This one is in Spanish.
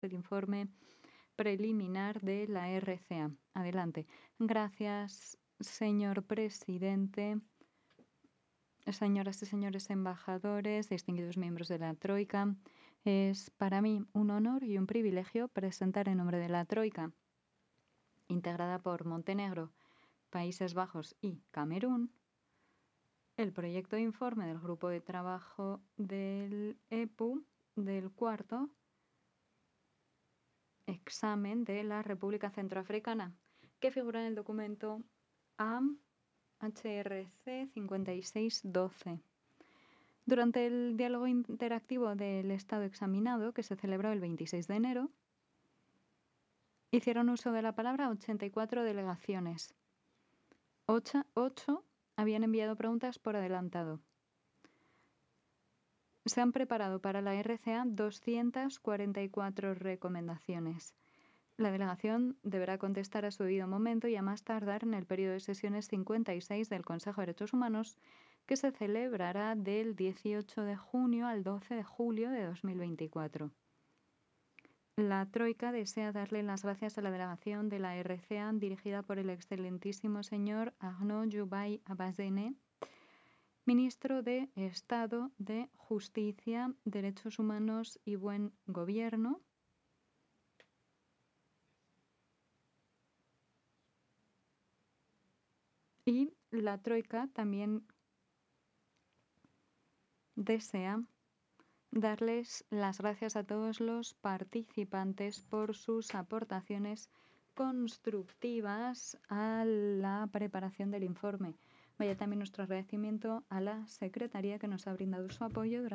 del informe preliminar de la RCA. Adelante. Gracias, señor presidente. Señoras y señores embajadores, distinguidos miembros de la Troika, es para mí un honor y un privilegio presentar en nombre de la Troika, integrada por Montenegro, Países Bajos y Camerún, el proyecto de informe del Grupo de Trabajo del EPU del cuarto examen de la República Centroafricana, que figura en el documento HRC 5612. Durante el diálogo interactivo del Estado examinado, que se celebró el 26 de enero, hicieron uso de la palabra 84 delegaciones. 8 habían enviado preguntas por adelantado. Se han preparado para la RCA 244 recomendaciones. La delegación deberá contestar a su debido momento y a más tardar en el periodo de sesiones 56 del Consejo de Derechos Humanos, que se celebrará del 18 de junio al 12 de julio de 2024. La Troika desea darle las gracias a la delegación de la RCA dirigida por el excelentísimo señor Arnaud Joubay Abazene, ministro de Estado de Justicia, Derechos Humanos y Buen Gobierno, y la Troika también desea darles las gracias a todos los participantes por sus aportaciones constructivas a la preparación del informe. Vaya también nuestro agradecimiento a la Secretaría, que nos ha brindado su apoyo durante